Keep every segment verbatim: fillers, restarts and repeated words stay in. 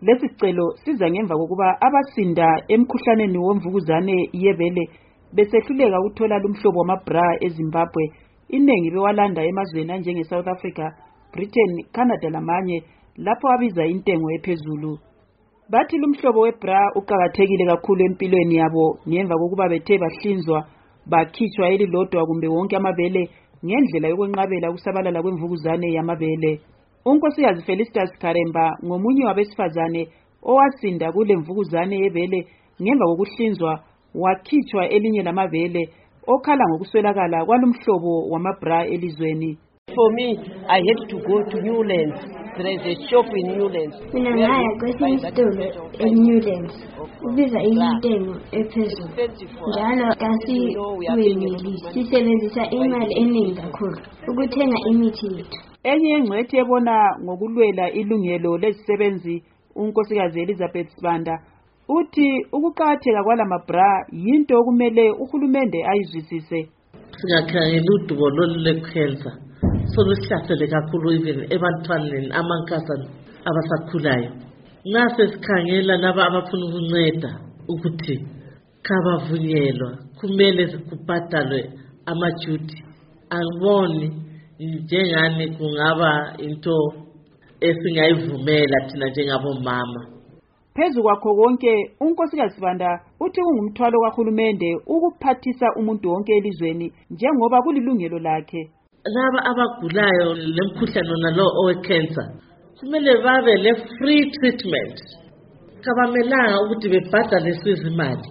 Lesicelo siza ngemva kokuba abasinda emkhuhlaneni womvukuzane yebele besehluleka ukuthola lumhlobo wamabra eZimbabwe iningi bewalanda emazweni anjenge South Africa, Britain, Canada lamanye lapho abiza intengo ephezulu. Bathi lumhlobo webra uqakathekile kakhulu empilweni yabo ngemva kokuba bethe bahlinzwa bakhitshwa elilodwa kumbe wonke amabele ngendlela yokwenqabela ukusabalala kwemvukuzane yamabele. Unkosikazi Felicitas Karemba ngomunye wabesifazane owasinda kule mvukuzane yebele ngemva kokuhlinzwa wakhitshwa elinye lamabele okhala ngokuswelakala kwalumhlobo wamabra elizweni. For me, I had to go to Newlands. There is a shop in Newlands. Mina ngaya kwesinye isitolo eNewlands. Ubiza intengo ephezulu. Njalo kasiyimeli sisebenzisa imali eningi kakhulu ukuthenga imithi yethu. Enye ingcwethi ebona ngokulwela ilungelo lezisebenzi unkosikazi Elizabeth Sibanda uthi ukuqakatheka kwalamabra yinto okumele uhulumende ayizwisise. Singakhangela udubo lolekhensa soluhlasele kakhulu even ebantwaneni amankazana abasakhulayo. Nase sikhangela laba abafuna ukunceda ukuthi kabavunyelwa kumele kubhadalwe amaduty. Angiboni njengani kungaba into esingayivumela thina njengabomama. Phezu kwakho konke unkosikazi Sibanda uthi kungumthwalo kahulumende ukuphathisa umuntu wonke elizweni njengoba kulilungelo lakhe. Laba abagulayo lemkhuhlane nalo owecancer kumele babe le free treatment. Kabamelanga ukuthi bebhadale sizimali.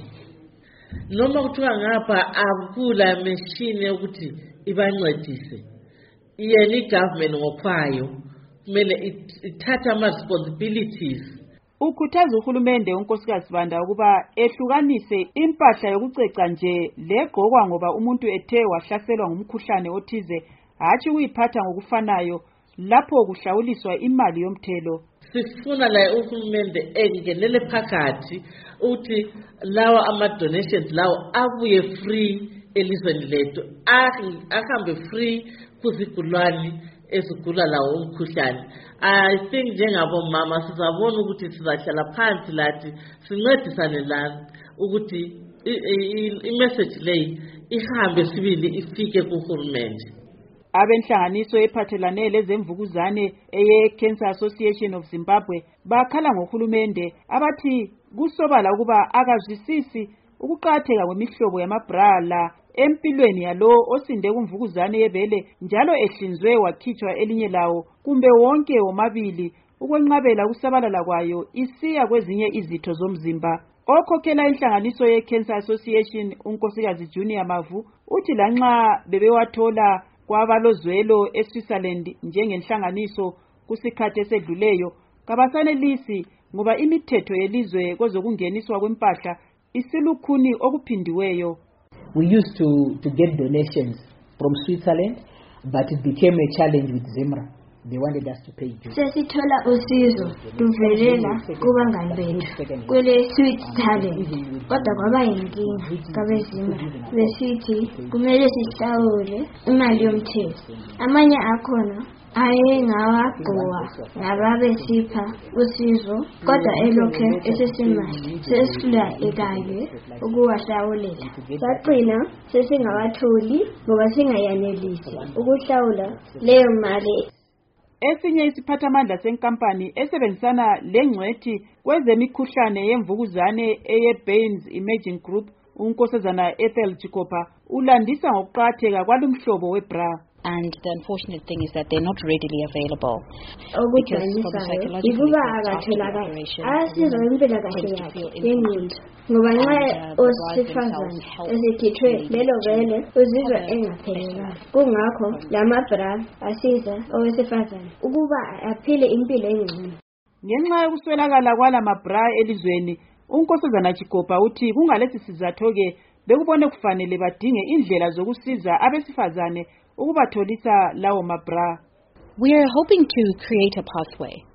Noma kuthiwa ngapha akula machine ukuthi ibancedise. Yena igovernment ngokwayo kumele ithatha ama responsibilities. Ukhuthaza uhulumende unkosikazi Sibanda ukuba ehlukanise impahla yokuceca nje legqokwa ngoba umuntu ethe wahlaselwa ngumkhuhlane othize hatshi uyiphatha ngokufanayo lapho kuhlawuliswa imali yomthelo. Sifuna la uhulumende engenele phakathi uthi lawa ama donations lawo abuye free elizweni lethu ahambe free kuzigulani ezigula lawo umkhuhlane. I think njengabomama sizabona ukuthi sizahlala phansi lathi sincedisane la ukuthi i-message leyi ihambe sibili ifike kuhulumende. Abenhlanganiso ephathelane lezemvukuzane eye Cancer Association of Zimbabwe bakhala ngohulumende abathi kusobala ukuba akazwisisi ukuqatheka kwemihlobo yamabra la empilweni yalo osinde kumvukuzane yebele njalo ehlinzwe wakhitshwa elinye lawo kumbe wonke womabili ukwenqabela ukusabalala kwayo isiya kwezinye izitho zomzimba. Okhokhela inhlanganiso ye Cancer Association unkosikazi Junior Mavu uthi lanxa bebewathola kwabalozwelo eSwitzerland njengenhlanganiso kusikhathi esedluleyo kabasanelisi ngoba imithetho yelizwe kwezokungeniswa kwempahla isilukhuni okuphindiweyo. We used to, to get donations from Switzerland, but it became a challenge with Zimra. They wanted us to pay dues. Sesithola usizo luvelela kubangani bethu kwele Switzerland kodwa kwaba yinkinga kabezimra besithi kumele sihlawule imali yomthelo. Amanye akhona ayengawagqoka ngababesipha usizo kodwa elokhe esesimali sesihlula ekanye ukuwahlawulela. Saqina sesingawatholi ngoba singayanelisi ukuhlawula leyo mali. Esinye isiphathamandla senkampani esebenzisana lengcwethi kwezemikhuhlane yemvukuzane eye Baines Imaging Group unkosazana Ethel Chikopa ulandisa ngokuqatheka kwalumhlobo webra. And the unfortunate thing is that they're not readily available. Because from a psychological perspective, asizo impela kahle yakhe yemuntu ngoba nxa osifazane esikhithwe lelo vele uzizwa engaphelelanga. Kungakho lamabra asiza owesifazane ukuba aphile impilo engcono. Ngenxa yokuswelakala kwalamabra elizweni unkosazana Chikopa uthi kungalesi sizatho ke bekubone kufanele badinge indlela zokusiza abesifazane ukubatholisa lawo mabra. We are hoping to create a pathway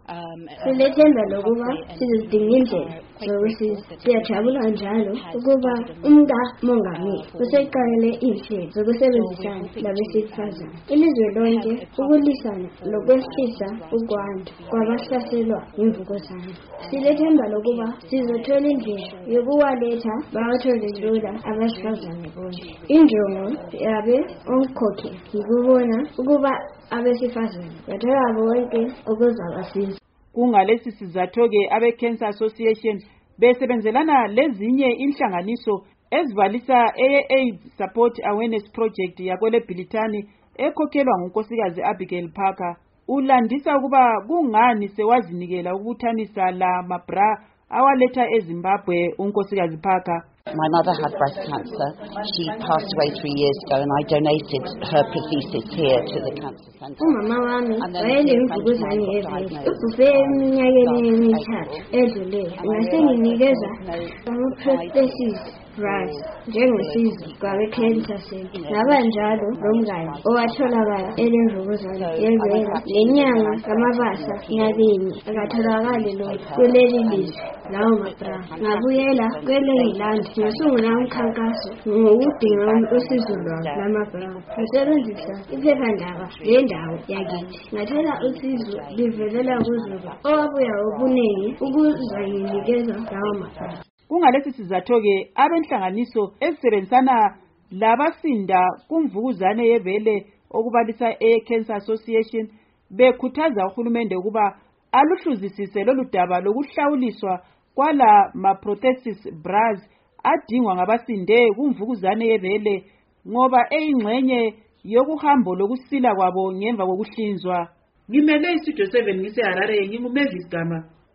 Silethemba lokuba sizidinga indlela zokusiza. Siyajabula njalo ukuba umka mongameli useqalele inhlelo zokusebenzisana labesifazane ilizwe lonke ukulwisana lokwehlisa ukwanda kwabahlaselwa yimvukuzane. Silethemba lokuba sizothola indlela yokuwaletha bawathole lula abesifazane bonke. Injongo yabe omkhokhi yikubona ukuba abesifazane bathola bonke ukuzabasiza. Kungalesi sizatho-ke abe-Cancer Association besebenzelana lezinye inhlanganiso ezibalisa eye-AIDS Support Awareness Project yakwele Bhilithani ekhokhelwa ngunkosikazi Abigail Parker. Ulandisa ukuba kungani sewazinikela ukubuthanisa la mabra awaletha eZimbabwe unkosikazi Parker. My mother had breast cancer. She passed away three years ago and I donated her prosthesis here to the cancer centre. Umama wami wayenemvukuzane yevele. Ubhufe eminyakeni emithathu edluleyo. Ngasenginikeza ama-prosthesis bras njengosizo kwabe-Cancer Centre. Ngaba njalo lomngane owatholakala enemvukuzane yevele. Lenyanga kaMabasa ngabini akatholakali lokhu kuleli lizwe lawo mabra. Ngabuyela kweleNgilandi ngasungula umkhankaso ngokudinga usizo lwabo lamabra. Ngisebenzisa iphephandaba lendawo yakithi. Ngathola usizo livelela kuZulu owabuya obuningi ukuzanginikeza lawo mabra. Kungalesi sizatho-ke abenhlanganiso ezisebenzisana labasinda kumvukuzane yevele okubalisa e-Cancer Association bekhuthaza uhulumende ukuba aluhluzisise lolu daba lokuhlawuliswa kwala ma-prosthesis bras adingwa ngabasinde kumvukuzane yevele ngoba eyingxenye yokuhambo lokusila kwabo ngemva kokuhlinzwa. Ngimele istudio seven ngise Harare, nginguMavis Gama.